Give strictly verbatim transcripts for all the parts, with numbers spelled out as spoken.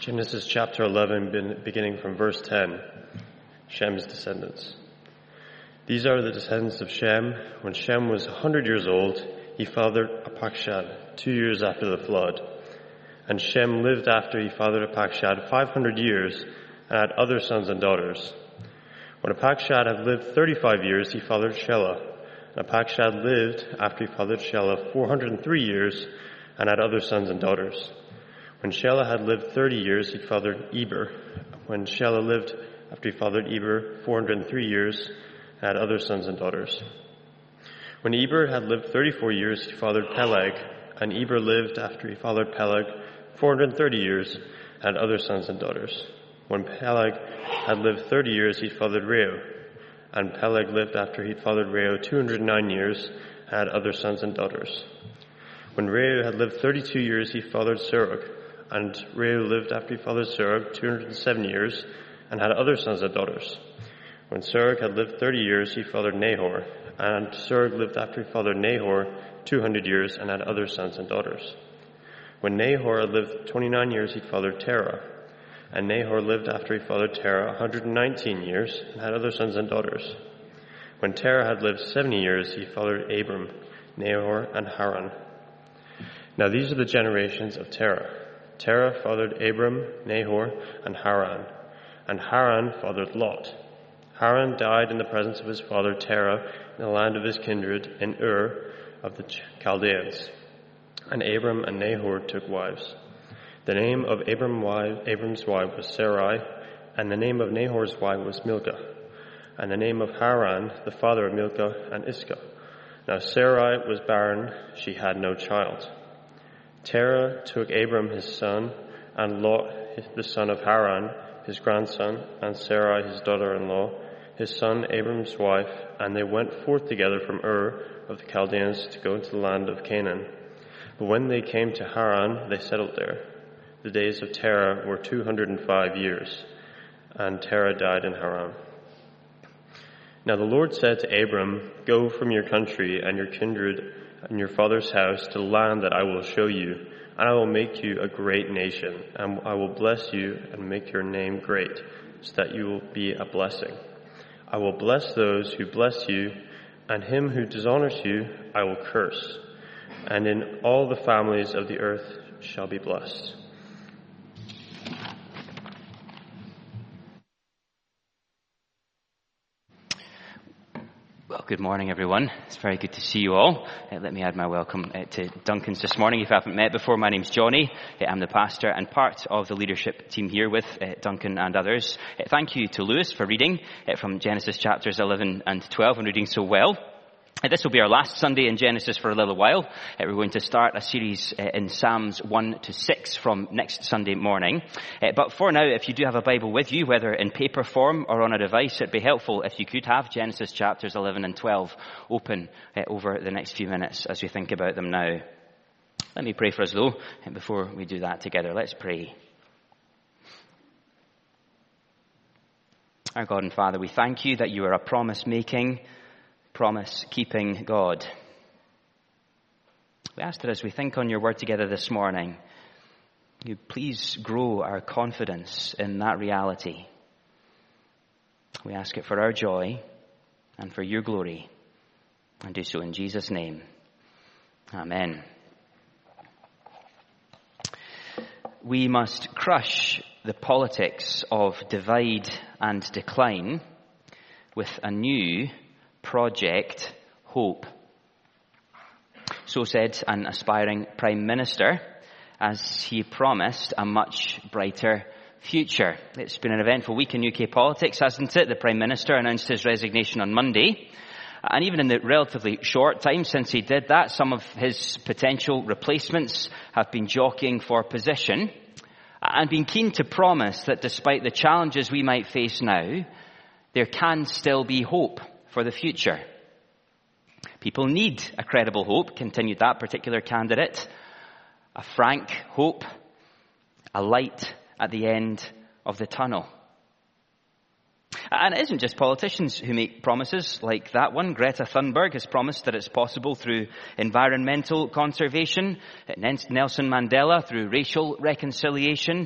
Genesis chapter eleven, beginning from verse ten, Shem's descendants. These are the descendants of Shem. When Shem was one hundred years old, he fathered Apakshad, two years after the flood. And Shem lived after he fathered Apakshad five hundred years, and had other sons and daughters. When Apakshad had lived thirty-five years, he fathered Shelah. And Apakshad lived after he fathered Shelah four hundred and three years, and had other sons and daughters. When Shelah had lived thirty years, he fathered Eber. When Shelah lived after he fathered Eber four hundred and three years, and had other sons and daughters. When Eber had lived thirty-four years, he fathered Peleg. And Eber lived after he fathered Peleg four hundred and thirty years, and had other sons and daughters. When Peleg had lived thirty years, he fathered Reu. And Peleg lived after he fathered Reu two hundred and nine years, and had other sons and daughters. When Reu had lived thirty-two years, he fathered Serug. And Reu lived after he fathered Serug two hundred and seven years, and had other sons and daughters. When Serug had lived thirty years, he fathered Nahor. And Serug lived after he fathered Nahor two hundred years, and had other sons and daughters. When Nahor had lived twenty-nine years, he fathered Terah. And Nahor lived after he fathered Terah one hundred and nineteen years, and had other sons and daughters. When Terah had lived seventy years, he fathered Abram, Nahor, and Haran. Now these are the generations of Terah. Terah fathered Abram, Nahor, and Haran. And Haran fathered Lot. Haran died in the presence of his father Terah in the land of his kindred in Ur of the Chaldeans. And Abram and Nahor took wives. The name of Abram wife, Abram's wife was Sarai, and the name of Nahor's wife was Milcah, and the name of Haran, the father of Milcah and Iscah. Now Sarai was barren, she had no child. Terah took Abram his son, and Lot the son of Haran, his grandson, and Sarai his daughter-in-law, his son Abram's wife, and they went forth together from Ur of the Chaldeans to go into the land of Canaan. But when they came to Haran, they settled there. The days of Terah were two hundred and five years, and Terah died in Haran. Now the Lord said to Abram, "Go from your country and your kindred and your father's house to the land that I will show you, and I will make you a great nation, and I will bless you and make your name great, so that you will be a blessing. I will bless those who bless you, and him who dishonors you I will curse, and in all the families of the earth shall be blessed." Well, good morning, everyone. It's very good to see you all. Uh, let me add my welcome uh, to Duncan's this morning. If I haven't met before, my name's Johnny. Uh, I'm the pastor and part of the leadership team here with uh, Duncan and others. Uh, thank you to Lewis for reading uh, from Genesis chapters eleven and twelve and reading so well. Uh, this will be our last Sunday in Genesis for a little while. Uh, we're going to start a series uh, in Psalms one to six from next Sunday morning. Uh, but for now, if you do have a Bible with you, whether in paper form or on a device, it'd be helpful if you could have Genesis chapters eleven and twelve open uh, over the next few minutes as we think about them now. Let me pray for us, though, and before we do that together. Let's pray. Our God and Father, we thank you that you are a promise-making, promise-keeping God. We ask that as we think on your word together this morning, you please grow our confidence in that reality. We ask it for our joy and for your glory, and do so in Jesus' name. Amen. We must crush the politics of divide and decline with a new Project Hope. So said an aspiring Prime Minister as he promised a much brighter future. It's been an eventful week in U K politics, hasn't it? The Prime Minister announced his resignation on Monday. And even in the relatively short time since he did that, some of his potential replacements have been jockeying for position and been keen to promise that despite the challenges we might face now, there can still be hope for the future. People need a credible hope, continued that particular candidate, a frank hope, a light at the end of the tunnel. And it isn't just politicians who make promises like that one. Greta Thunberg has promised that it's possible through environmental conservation, Nelson Mandela through racial reconciliation,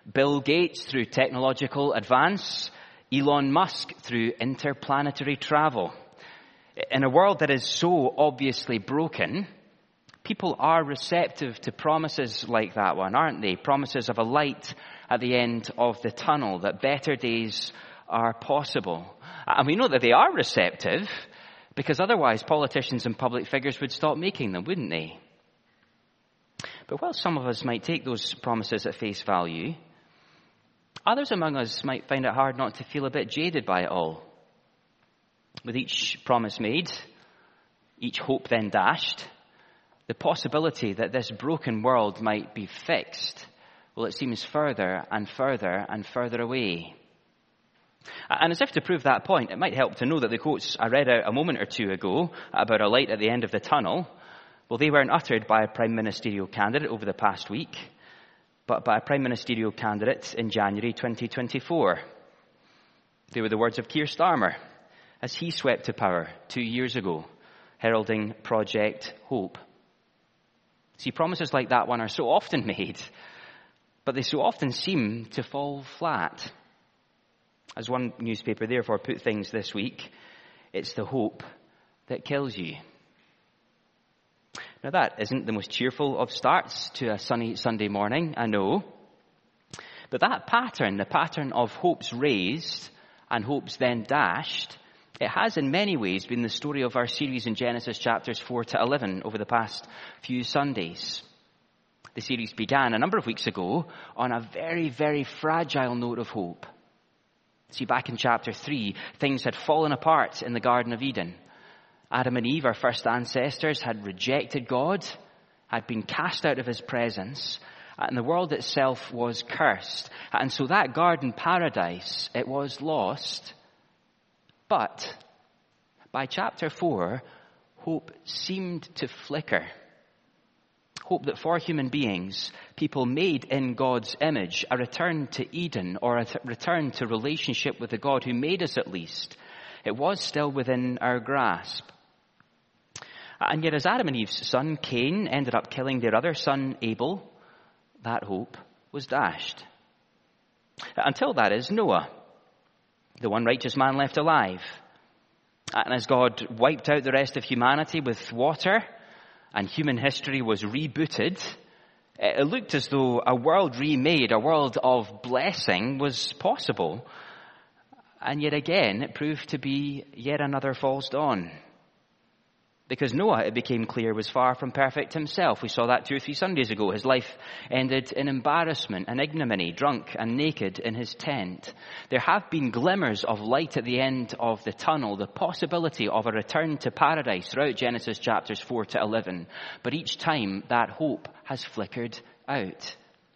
Bill Gates through technological advance, Elon Musk through interplanetary travel. In a world that is so obviously broken, people are receptive to promises like that one, aren't they? Promises of a light at the end of the tunnel, that better days are possible. And we know that they are receptive because otherwise politicians and public figures would stop making them, wouldn't they? But while some of us might take those promises at face value, others among us might find it hard not to feel a bit jaded by it all. With each promise made, each hope then dashed, the possibility that this broken world might be fixed, well, it seems further and further and further away. And as if to prove that point, it might help to know that the quotes I read out a moment or two ago about a light at the end of the tunnel, well, they weren't uttered by a prime ministerial candidate over the past week, but by a prime ministerial candidate in January twenty twenty-four. They were the words of Keir Starmer as he swept to power two years ago, heralding Project Hope. See, promises like that one are so often made, but they so often seem to fall flat. As one newspaper therefore put things this week, it's the hope that kills you. Now that isn't the most cheerful of starts to a sunny Sunday morning, I know. But that pattern, the pattern of hopes raised and hopes then dashed, it has in many ways been the story of our series in Genesis chapters four to eleven over the past few Sundays. The series began a number of weeks ago on a very, very fragile note of hope. See, back in chapter three, things had fallen apart in the Garden of Eden. Adam and Eve, our first ancestors, had rejected God, had been cast out of his presence, and the world itself was cursed. And so that garden paradise, it was lost. But by chapter four, hope seemed to flicker. Hope that for human beings, people made in God's image, a return to Eden or a return to relationship with the God who made us at least, it was still within our grasp. And yet as Adam and Eve's son, Cain, ended up killing their other son, Abel, that hope was dashed. Until, that is, Noah, the one righteous man left alive. And as God wiped out the rest of humanity with water and human history was rebooted, it looked as though a world remade, a world of blessing was possible. And yet again, it proved to be yet another false dawn. Because Noah, it became clear, was far from perfect himself. We saw that two or three Sundays ago. His life ended in embarrassment and ignominy, drunk and naked in his tent. There have been glimmers of light at the end of the tunnel, the possibility of a return to paradise throughout Genesis chapters four to eleven. But each time that hope has flickered out.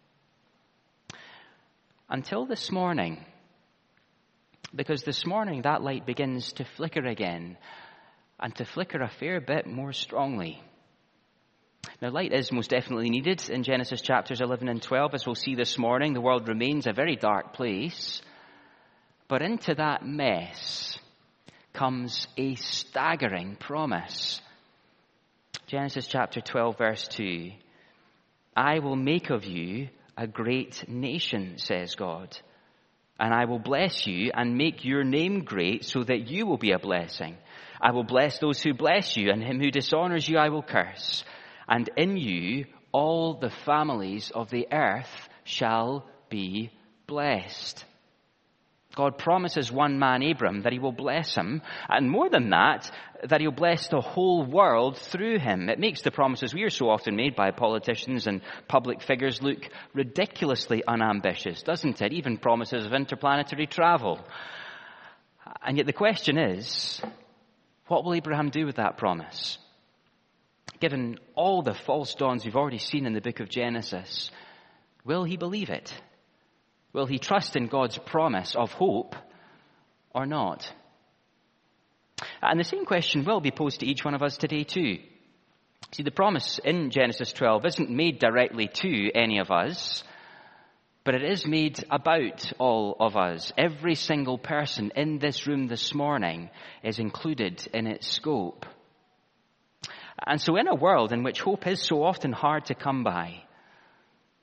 Until this morning. Because this morning that light begins to flicker again. And to flicker a fair bit more strongly. Now, light is most definitely needed in Genesis chapters eleven and twelve. As we'll see this morning, the world remains a very dark place. But into that mess comes a staggering promise. Genesis chapter twelve, verse two. I will make of you a great nation, says God. And I will bless you and make your name great so that you will be a blessing. I will bless those who bless you, and him who dishonors you I will curse. And in you all the families of the earth shall be blessed. God promises one man, Abram, that he will bless him. And more than that, that he'll bless the whole world through him. It makes the promises we are so often made by politicians and public figures look ridiculously unambitious, doesn't it? Even promises of interplanetary travel. And yet the question is, what will Abraham do with that promise? Given all the false dawns we've already seen in the book of Genesis, will he believe it? Will he trust in God's promise of hope or not? And the same question will be posed to each one of us today too. See, the promise in Genesis twelve isn't made directly to any of us, but it is made about all of us. Every single person in this room this morning is included in its scope. And so in a world in which hope is so often hard to come by,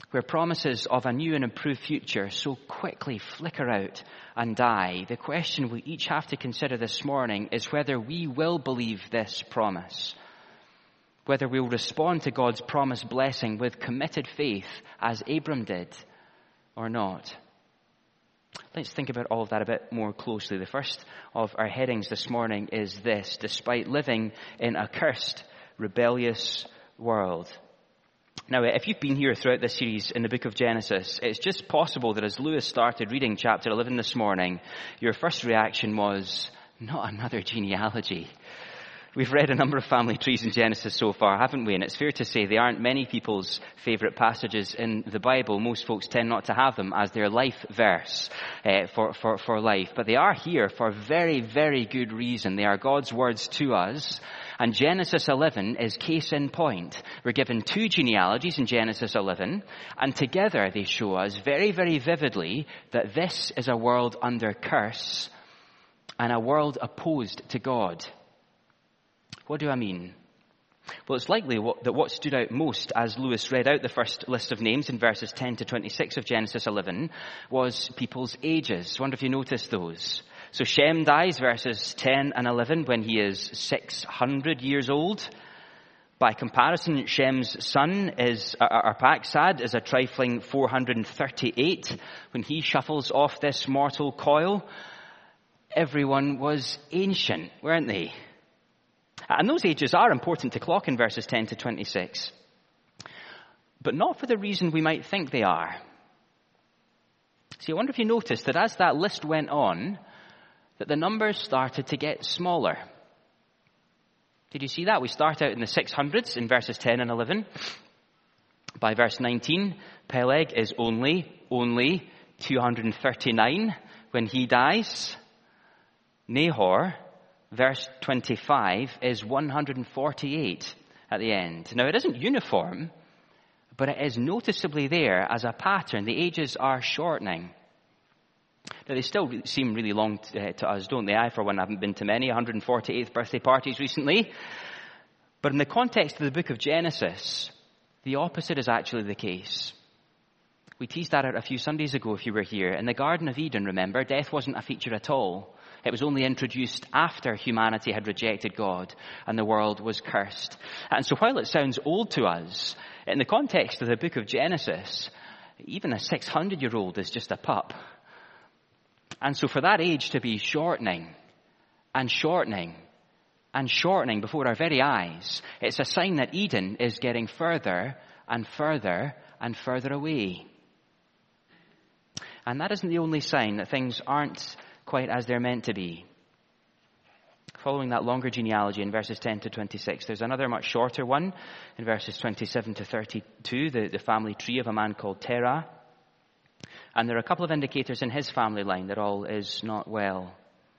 where promises of a new and improved future so quickly flicker out and die, the question we each have to consider this morning is whether we will believe this promise, whether we'll respond to God's promised blessing with committed faith as Abram did or not. Let's think about all of that a bit more closely. The first of our headings this morning is this: despite living in a cursed, rebellious world. Now, if you've been here throughout this series in the book of Genesis, it's just possible that as Lewis started reading chapter eleven this morning, your first reaction was, not another genealogy. We've read a number of family trees in Genesis so far, haven't we? And it's fair to say they aren't many people's favourite passages in the Bible. Most folks tend not to have them as their life verse uh, for, for, for life. But they are here for very, very good reason. They are God's words to us. And Genesis eleven is case in point. We're given two genealogies in Genesis eleven. And together they show us very, very vividly that this is a world under curse and a world opposed to God. What do I mean? Well, it's likely what, that what stood out most as Lewis read out the first list of names in verses ten to twenty-six of Genesis eleven was people's ages. I wonder if you noticed those. So Shem dies, verses ten and eleven, when he is six hundred years old. By comparison, Shem's son is, Arphaxad, is a trifling four hundred thirty-eight. When he shuffles off this mortal coil, everyone was ancient, weren't they? And those ages are important to clock in verses ten to twenty-six. But not for the reason we might think they are. See, I wonder if you noticed that as that list went on, that the numbers started to get smaller. Did you see that? We start out in the six hundreds in verses ten and eleven. By verse nineteen, Peleg is only, only two hundred thirty-nine when he dies. Nahor, verse twenty-five, is one hundred forty-eight at the end. Now, it isn't uniform, but it is noticeably there as a pattern. The ages are shortening. Now, they still seem really long to, uh, to us, don't they? I, for one, haven't been to many one hundred forty-eighth birthday parties recently. But in the context of the book of Genesis, the opposite is actually the case. We teased that out a few Sundays ago if you were here. In the Garden of Eden, remember, death wasn't a feature at all. It was only introduced after humanity had rejected God and the world was cursed. And so while it sounds old to us, in the context of the book of Genesis, even a six hundred year old is just a pup. And so for that age to be shortening and shortening and shortening before our very eyes, it's a sign that Eden is getting further and further and further away. And that isn't the only sign that things aren't quite as they're meant to be. Following that longer genealogy in verses ten to twenty-six, there's another much shorter one in verses twenty-seven to thirty-two, the, the family tree of a man called Terah. And there are a couple of indicators in his family line that all is not well.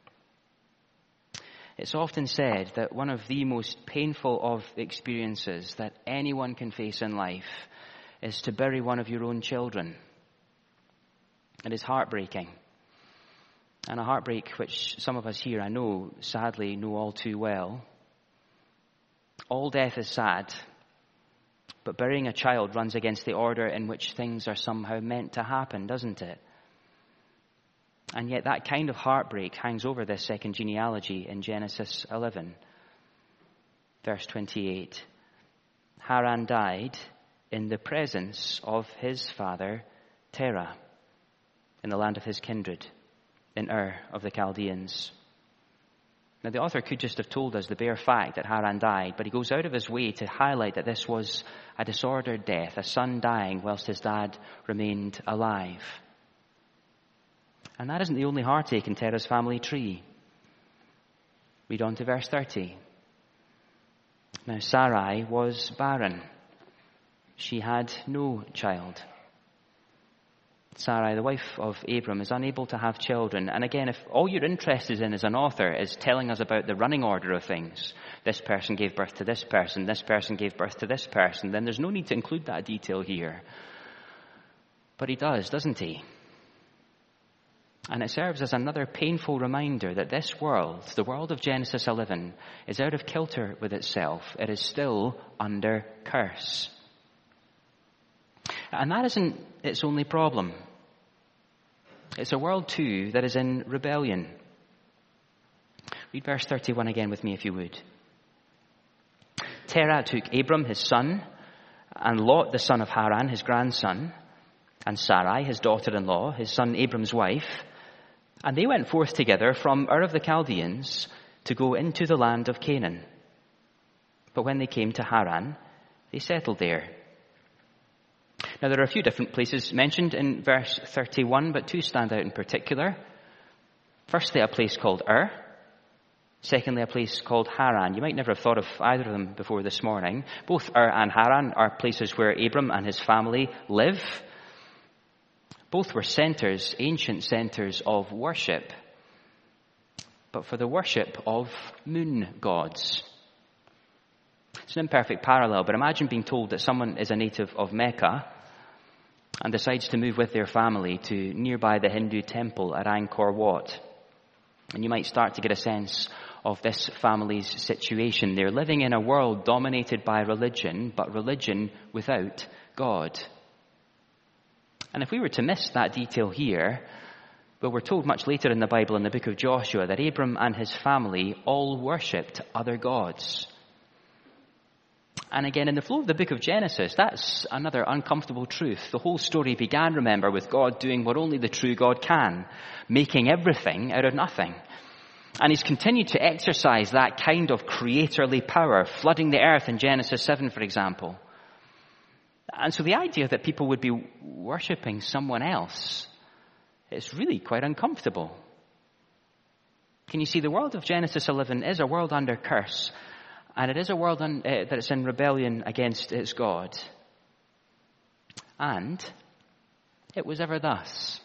It's often said that one of the most painful of experiences that anyone can face in life is to bury one of your own children. It is heartbreaking. And a heartbreak which some of us here, I know, sadly know all too well. All death is sad, but burying a child runs against the order in which things are somehow meant to happen, doesn't it? And yet that kind of heartbreak hangs over this second genealogy in Genesis eleven. Verse twenty-eight. Haran died in the presence of his father Terah, in the land of his kindred, in Ur of the Chaldeans. Now, the author could just have told us the bare fact that Haran died, but he goes out of his way to highlight that this was a disordered death, a son dying whilst his dad remained alive. And that isn't the only heartache in Terah's family tree. Read on to verse thirty. Now, Sarai was barren. She had no child. Sarai, the wife of Abram, is unable to have children. And again, if all you're interested in as an author is telling us about the running order of things, this person gave birth to this person, this person gave birth to this person, then there's no need to include that detail here. But he does, doesn't he? And it serves as another painful reminder that this world, the world of Genesis eleven, is out of kilter with itself. It is still under curse. And that isn't its only problem. It's a world too that is in rebellion. Read verse thirty-one again with me if you would. Terah took Abram his son, and Lot the son of Haran his grandson, and Sarai his daughter-in-law, his son Abram's wife, and they went forth together from Ur of the Chaldeans to go into the land of Canaan. But when they came to Haran, they settled there. Now there are a few different places mentioned in verse thirty-one, but two stand out in particular. Firstly, a place called Ur. Secondly, a place called Haran. You might never have thought of either of them before this morning. Both Ur and Haran are places where Abram and his family live. Both were centers, ancient centers of worship, but for the worship of moon gods. It's an imperfect parallel, but imagine being told that someone is a native of Mecca and decides to move with their family to nearby the Hindu temple at Angkor Wat. And you might start to get a sense of this family's situation. They're living in a world dominated by religion, but religion without God. And if we were to miss that detail here, well, we're told much later in the Bible in the book of Joshua that Abram and his family all worshipped other gods. And again, in the flow of the book of Genesis, that's another uncomfortable truth. The whole story began, remember, with God doing what only the true God can, making everything out of nothing. And he's continued to exercise that kind of creatorly power, flooding the earth in Genesis seven, for example. And so the idea that people would be worshipping someone else is really quite uncomfortable. Can you see, the world of Genesis eleven is a world under curse, and it is a world un, uh, that is in rebellion against its God. And it was ever thus.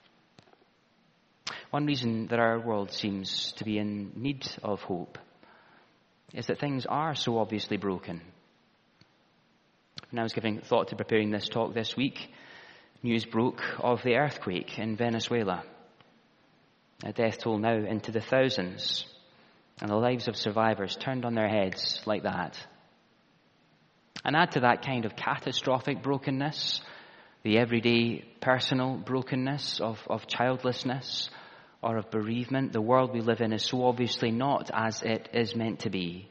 One reason that our world seems to be in need of hope is that things are so obviously broken. When I was giving thought to preparing this talk this week, news broke of the earthquake in Venezuela. A death toll now into the thousands, and the lives of survivors turned on their heads like that. And add to that kind of catastrophic brokenness, the everyday personal brokenness of, of childlessness or of bereavement. The world we live in is so obviously not as it is meant to be.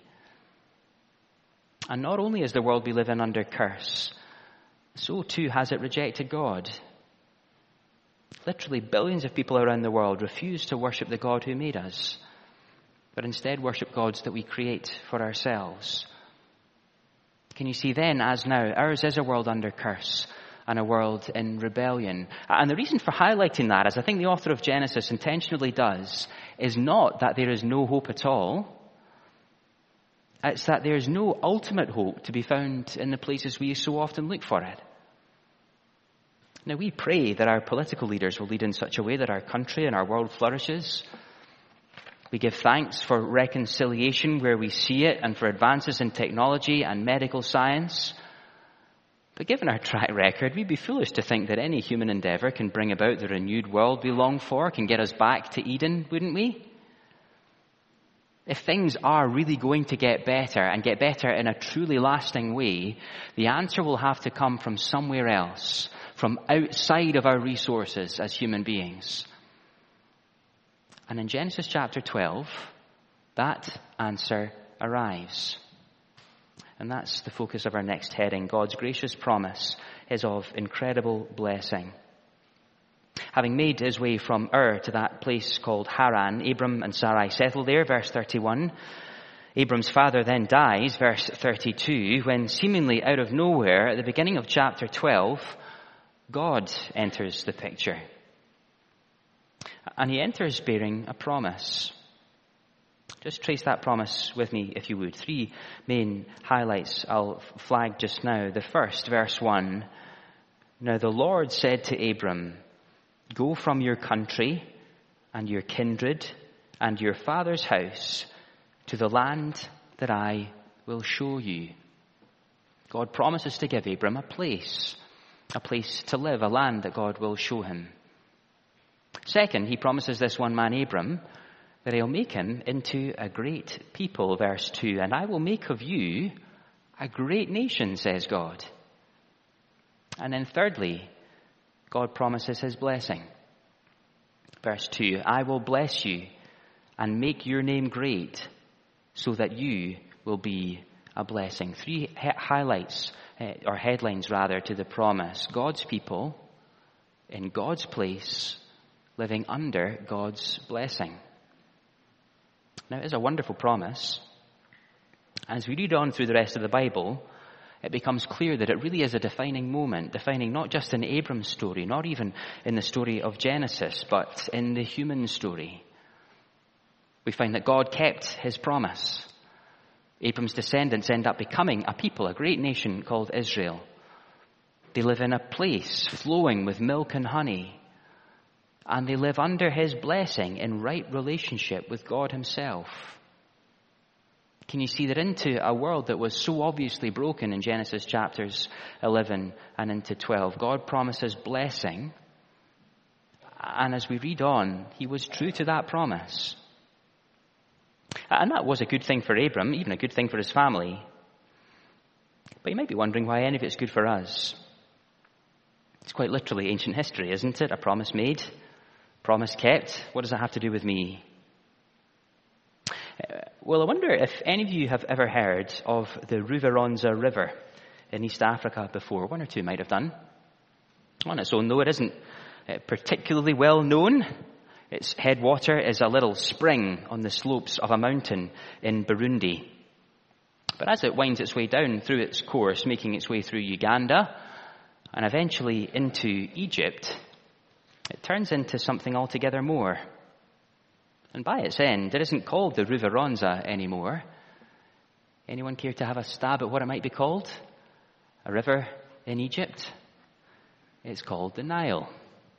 And not only is the world we live in under curse, so too has it rejected God. Literally billions of people around the world refuse to worship the God who made us, but instead worship gods that we create for ourselves. Can you see then, as now, ours is a world under curse and a world in rebellion. And the reason for highlighting that, as I think the author of Genesis intentionally does, is not that there is no hope at all. It's that there is no ultimate hope to be found in the places we so often look for it. Now, we pray that our political leaders will lead in such a way that our country and our world flourishes. We give thanks for reconciliation where we see it and for advances in technology and medical science. But given our track record, we'd be foolish to think that any human endeavor can bring about the renewed world we long for, can get us back to Eden, wouldn't we? If things are really going to get better and get better in a truly lasting way, the answer will have to come from somewhere else, from outside of our resources as human beings. And in Genesis chapter twelve, that answer arrives. And that's the focus of our next heading. God's gracious promise is of incredible blessing. Having made his way from Ur to that place called Haran, Abram and Sarai settled there, verse thirty-one. Abram's father then dies, verse thirty-two, when seemingly out of nowhere, at the beginning of chapter twelve, God enters the picture. And he enters bearing a promise. Just trace that promise with me, if you would. Three main highlights I'll flag just now. The first, verse one. Now the Lord said to Abram, "Go from your country and your kindred and your father's house to the land that I will show you." God promises to give Abram a place, a place to live, a land that God will show him. Second, he promises this one man, Abram, that he'll make him into a great people, verse two. "And I will make of you a great nation," says God. And then thirdly, God promises his blessing. Verse two, I will bless you and make your name great so that you will be a blessing. Three he- highlights, uh, or headlines rather, to the promise. God's people in God's place, living under God's blessing. Now, it is a wonderful promise. As we read on through the rest of the Bible, it becomes clear that it really is a defining moment, defining not just in Abram's story, not even in the story of Genesis, but in the human story. We find that God kept his promise. Abram's descendants end up becoming a people, a great nation called Israel. They live in a place flowing with milk and honey, and they live under his blessing in right relationship with God himself. Can you see that into a world that was so obviously broken in Genesis chapters eleven and into twelve, God promises blessing. And as we read on, he was true to that promise. And that was a good thing for Abram, even a good thing for his family. But you might be wondering why any of it's good for us. It's quite literally ancient history, isn't it? A promise made, promise kept. What does that have to do with me? Well, I wonder if any of you have ever heard of the Ruveronza River in East Africa before. One or two might have done. On its own, though, it isn't particularly well known. Its headwater is a little spring on the slopes of a mountain in Burundi. But as it winds its way down through its course, making its way through Uganda and eventually into Egypt, it turns into something altogether more. And by its end, it isn't called the Ruveronza anymore. Anyone care to have a stab at what it might be called? A river in Egypt? It's called the Nile.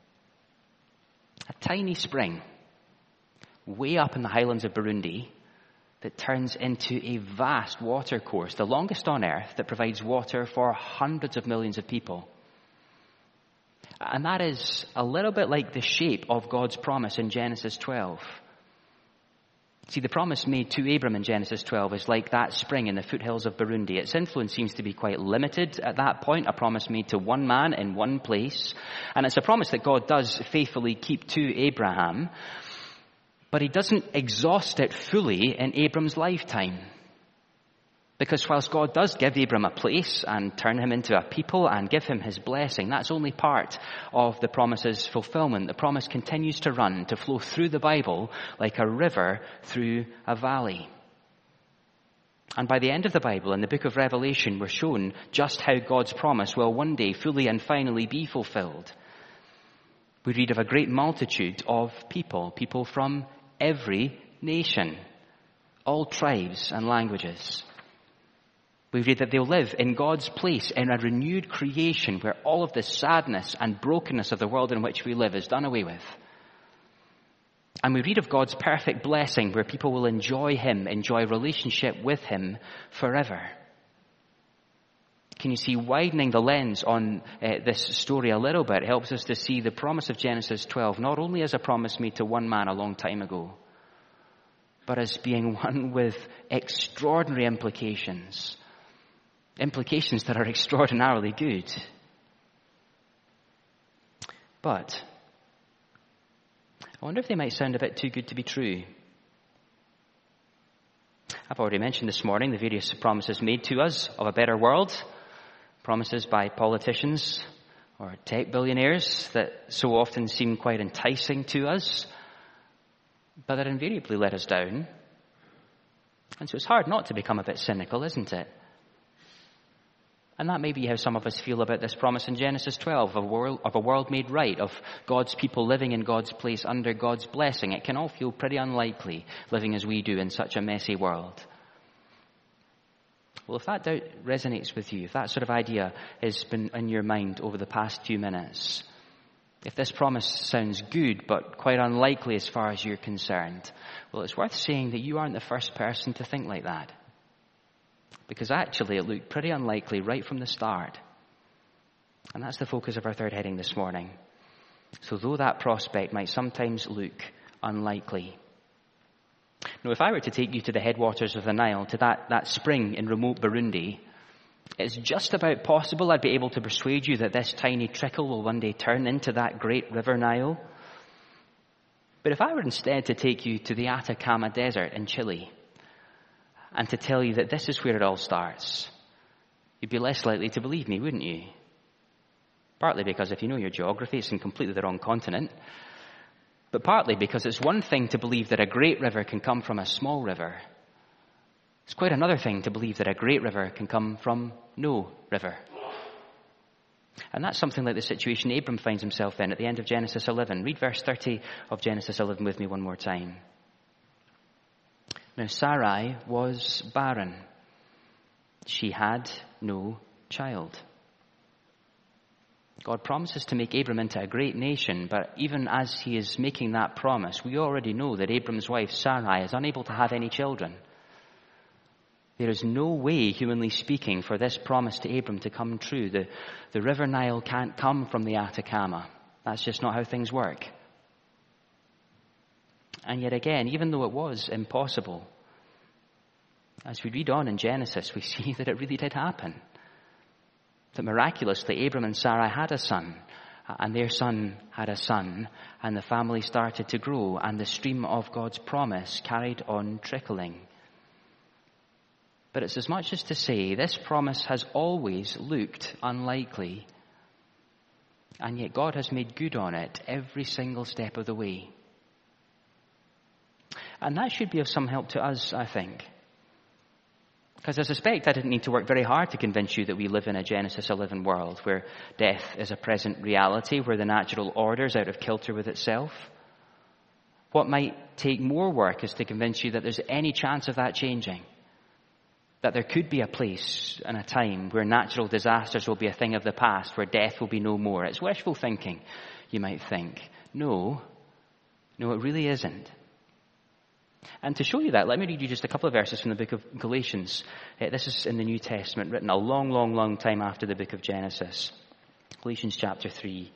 A tiny spring way up in the highlands of Burundi that turns into a vast watercourse, the longest on earth, that provides water for hundreds of millions of people. And that is a little bit like the shape of God's promise in Genesis twelve. See, the promise made to Abram in Genesis twelve is like that spring in the foothills of Burundi. Its influence seems to be quite limited at that point, a promise made to one man in one place. And it's a promise that God does faithfully keep to Abraham, but he doesn't exhaust it fully in Abram's lifetime. Because whilst God does give Abram a place and turn him into a people and give him his blessing, that's only part of the promise's fulfillment. The promise continues to run, to flow through the Bible like a river through a valley. And by the end of the Bible, in the book of Revelation, we're shown just how God's promise will one day fully and finally be fulfilled. We read of a great multitude of people, people from every nation, all tribes and languages. We read that they'll live in God's place in a renewed creation where all of the sadness and brokenness of the world in which we live is done away with. And we read of God's perfect blessing where people will enjoy him, enjoy relationship with him forever. Can you see, widening the lens on uh, this story a little bit helps us to see the promise of Genesis twelve not only as a promise made to one man a long time ago, but as being one with extraordinary implications. Implications that are extraordinarily good. But I wonder if they might sound a bit too good to be true. I've already mentioned this morning the various promises made to us of a better world. Promises by politicians or tech billionaires that so often seem quite enticing to us, but that invariably let us down. And so it's hard not to become a bit cynical, isn't it? And that may be how some of us feel about this promise in Genesis twelve, of a world, of a world made right, of God's people living in God's place under God's blessing. It can all feel pretty unlikely, living as we do in such a messy world. Well, if that doubt resonates with you, if that sort of idea has been in your mind over the past few minutes, if this promise sounds good but quite unlikely as far as you're concerned, well, it's worth saying that you aren't the first person to think like that. Because actually it looked pretty unlikely right from the start. And that's the focus of our third heading this morning. So though that prospect might sometimes look unlikely. Now, if I were to take you to the headwaters of the Nile, to that, that spring in remote Burundi, It's just about possible I'd be able to persuade you that this tiny trickle will one day turn into that great river Nile. But if I were instead to take you to the Atacama Desert in Chile and to tell you that this is where it all starts, you'd be less likely to believe me, wouldn't you? Partly because if you know your geography, it's in completely the wrong continent. But partly because it's one thing to believe that a great river can come from a small river. It's quite another thing to believe that a great river can come from no river. And that's something like the situation Abram finds himself in at the end of Genesis eleven. Read verse thirty of Genesis eleven with me one more time. Now Sarai was barren. She had no child. God promises to make Abram into a great nation, but even as he is making that promise, we already know that Abram's wife Sarai is unable to have any children. There is no way, humanly speaking, for this promise to Abram to come true. The, the river Nile can't come from the Atacama. That's just not how things work. And yet again, even though it was impossible, as we read on in Genesis, we see that it really did happen. That miraculously, Abram and Sarai had a son, and their son had a son, and the family started to grow, and the stream of God's promise carried on trickling. But it's as much as to say this promise has always looked unlikely, and yet God has made good on it every single step of the way. And that should be of some help to us, I think. Because I suspect I didn't need to work very hard to convince you that we live in a Genesis eleven world where death is a present reality, where the natural order is out of kilter with itself. What might take more work is to convince you that there's any chance of that changing. That there could be a place and a time where natural disasters will be a thing of the past, where death will be no more. It's wishful thinking, you might think. No, no, it really isn't. And to show you that, let me read you just a couple of verses from the book of Galatians. Uh, this is in the New Testament, written a long, long, long time after the book of Genesis. Galatians chapter three.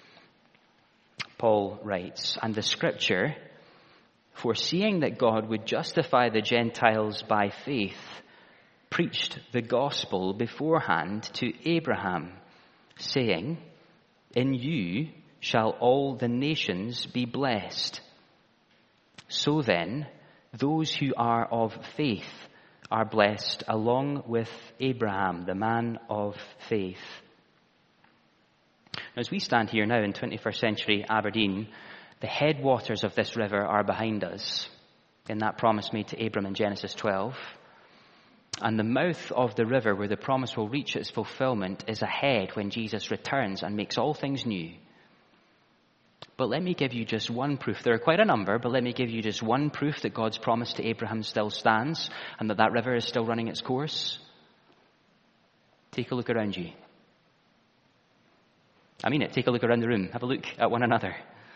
Paul writes, "And the scripture, foreseeing that God would justify the Gentiles by faith, preached the gospel beforehand to Abraham, saying, 'In you shall all the nations be blessed.' So then, those who are of faith are blessed along with Abraham, the man of faith." As we stand here now in twenty-first century Aberdeen, the headwaters of this river are behind us, in that promise made to Abram in Genesis twelve. And the mouth of the river where the promise will reach its fulfillment is ahead when Jesus returns and makes all things new. But let me give you just one proof. There are quite a number, but let me give you just one proof that God's promise to Abraham still stands and that that river is still running its course. Take a look around you. I mean it. Take a look around the room. Have a look at one another.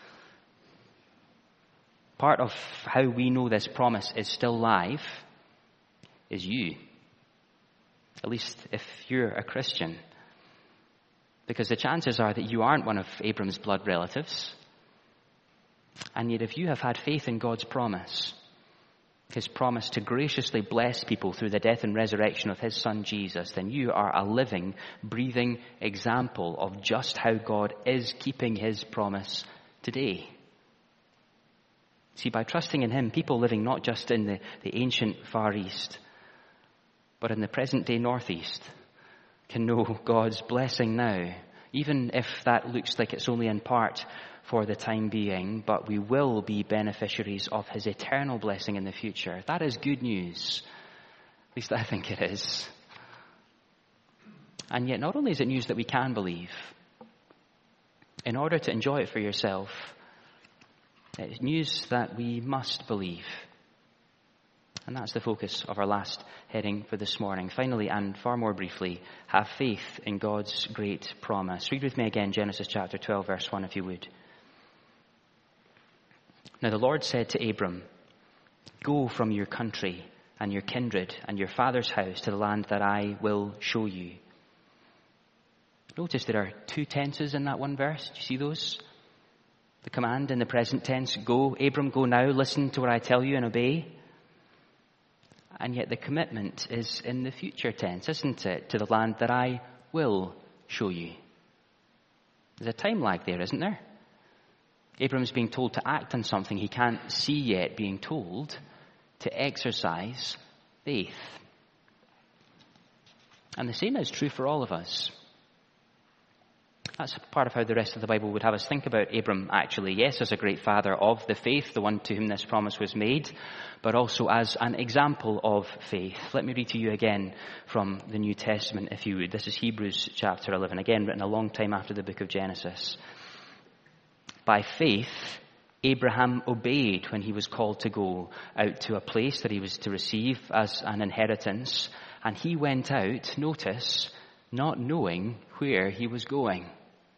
Part of how we know this promise is still live is you. At least if you're a Christian. Because the chances are that you aren't one of Abram's blood relatives. And yet if you have had faith in God's promise, his promise to graciously bless people through the death and resurrection of his son Jesus, then you are a living, breathing example of just how God is keeping his promise today. See, by trusting in him, people living not just in the, the ancient Far East, but in the present-day Northeast, can know God's blessing now, even if that looks like it's only in part for the time being, but we will be beneficiaries of his eternal blessing in the future. That is good news. At least I think it is. And yet not only is it news that we can believe, in order to enjoy it for yourself, it's news that we must believe. And that's the focus of our last heading for this morning. Finally, and far more briefly, have faith in God's great promise. Read with me again Genesis chapter twelve, verse one, if you would. "Now the Lord said to Abram, 'Go from your country and your kindred and your father's house to the land that I will show you.'" Notice there are two tenses in that one verse. Do you see those? The command in the present tense, go, Abram, go now, listen to what I tell you and obey. And yet the commitment is in the future tense, isn't it? To the land that I will show you. There's a time lag there, isn't there? Abram's being told to act on something he can't see yet, being told to exercise faith. And the same is true for all of us. That's part of how the rest of the Bible would have us think about Abram, actually. Yes, as a great father of the faith, the one to whom this promise was made, but also as an example of faith. Let me read to you again from the New Testament, if you would. This is Hebrews chapter eleven, again written a long time after the book of Genesis. By faith, Abraham obeyed when he was called to go out to a place that he was to receive as an inheritance, and he went out, notice, not knowing where he was going.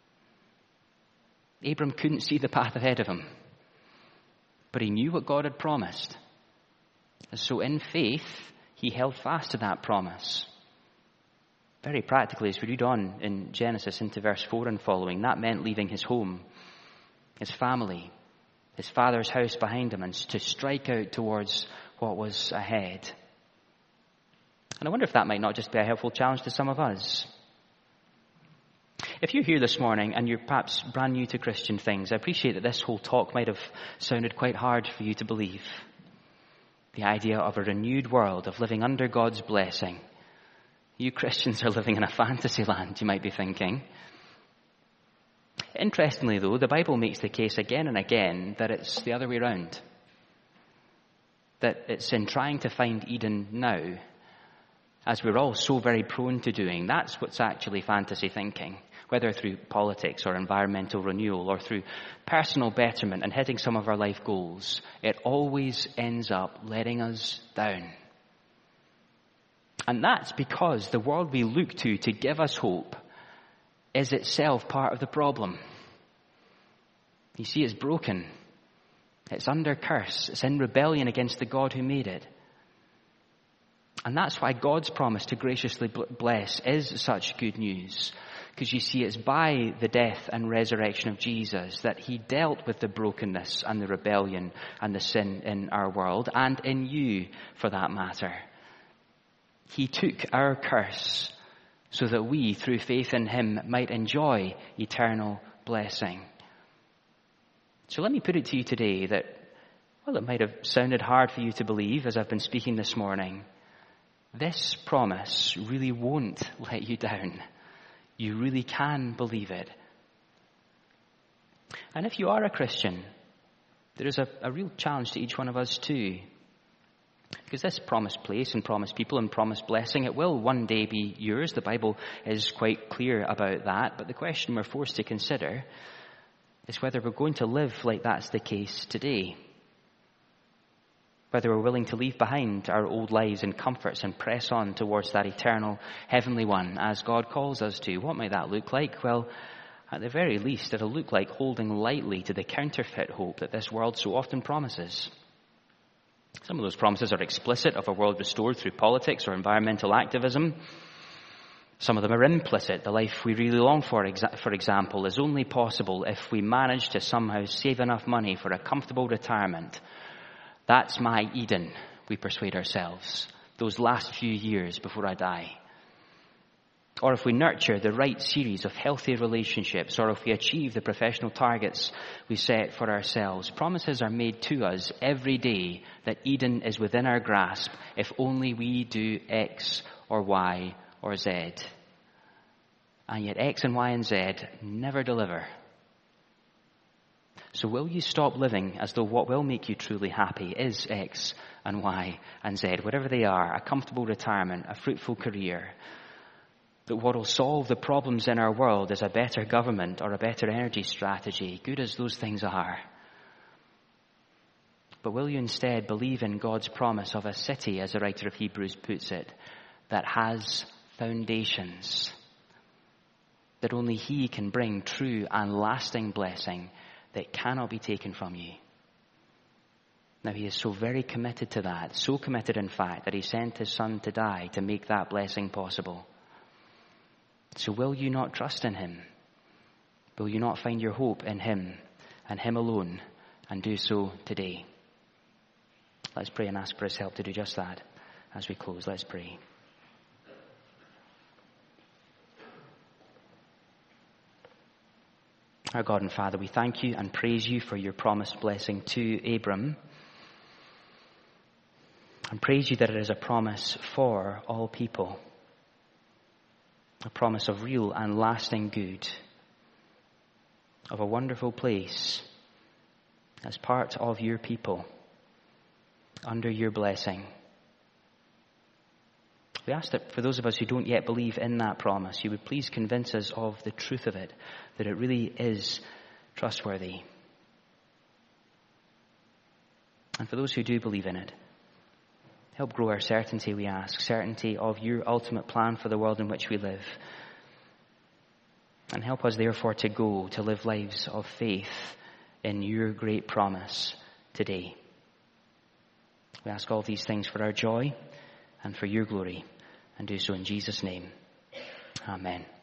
Abram couldn't see the path ahead of him, but he knew what God had promised. And so in faith, he held fast to that promise. Very practically, as we read on in Genesis into verse four and following, that meant leaving his home, his family, his father's house behind him, and to strike out towards what was ahead. And I wonder if that might not just be a helpful challenge to some of us. If you're here this morning and you're perhaps brand new to Christian things, I appreciate that this whole talk might have sounded quite hard for you to believe. The idea of a renewed world, of living under God's blessing. You Christians are living in a fantasy land, you might be thinking. Interestingly, though, the Bible makes the case again and again that it's the other way around. That it's in trying to find Eden now, as we're all so very prone to doing, that's what's actually fantasy thinking. Whether through politics or environmental renewal or through personal betterment and hitting some of our life goals, it always ends up letting us down. And that's because the world we look to to give us hope is itself part of the problem. You see, it's broken. It's under curse. It's in rebellion against the God who made it. And that's why God's promise to graciously bless is such good news. Because you see, it's by the death and resurrection of Jesus that he dealt with the brokenness and the rebellion and the sin in our world, and in you, for that matter. He took our curse so that we, through faith in him, might enjoy eternal blessing. So let me put it to you today that, well, it might have sounded hard for you to believe as I've been speaking this morning. This promise really won't let you down. You really can believe it. And if you are a Christian, there is a, a real challenge to each one of us too. Because this promised place and promised people and promised blessing, it will one day be yours. The Bible is quite clear about that. But the question we're forced to consider is whether we're going to live like that's the case today. Whether we're willing to leave behind our old lives and comforts and press on towards that eternal heavenly one as God calls us to. What might that look like? Well, at the very least, it'll look like holding lightly to the counterfeit hope that this world so often promises. Some of those promises are explicit, of a world restored through politics or environmental activism. Some of them are implicit. The life we really long for, for example, is only possible if we manage to somehow save enough money for a comfortable retirement. That's my Eden, we persuade ourselves, those last few years before I die. Or if we nurture the right series of healthy relationships, or if we achieve the professional targets we set for ourselves, promises are made to us every day that Eden is within our grasp if only we do X or Y or Z. And yet X and Y and Z never deliver. So will you stop living as though what will make you truly happy is X and Y and Z, whatever they are, a comfortable retirement, a fruitful career, that what will solve the problems in our world is a better government or a better energy strategy, good as those things are? But will you instead believe in God's promise of a city, as the writer of Hebrews puts it, that has foundations, that only he can bring true and lasting blessing that cannot be taken from you? Now, he is so very committed to that, so committed, in fact, that he sent his son to die to make that blessing possible. So will you not trust in him? Will you not find your hope in him and him alone, and do so today? Let's pray and ask for his help to do just that as we close. Let's pray. Our God and Father, we thank you and praise you for your promised blessing to Abram. And praise you that it is a promise for all people. A promise of real and lasting good. Of a wonderful place as part of your people. Under your blessing. We ask that for those of us who don't yet believe in that promise, you would please convince us of the truth of it, that it really is trustworthy. And for those who do believe in it, help grow our certainty, we ask, certainty of your ultimate plan for the world in which we live. And help us therefore to go, to live lives of faith in your great promise today. We ask all these things for our joy and for your glory, and do so in Jesus' name. Amen.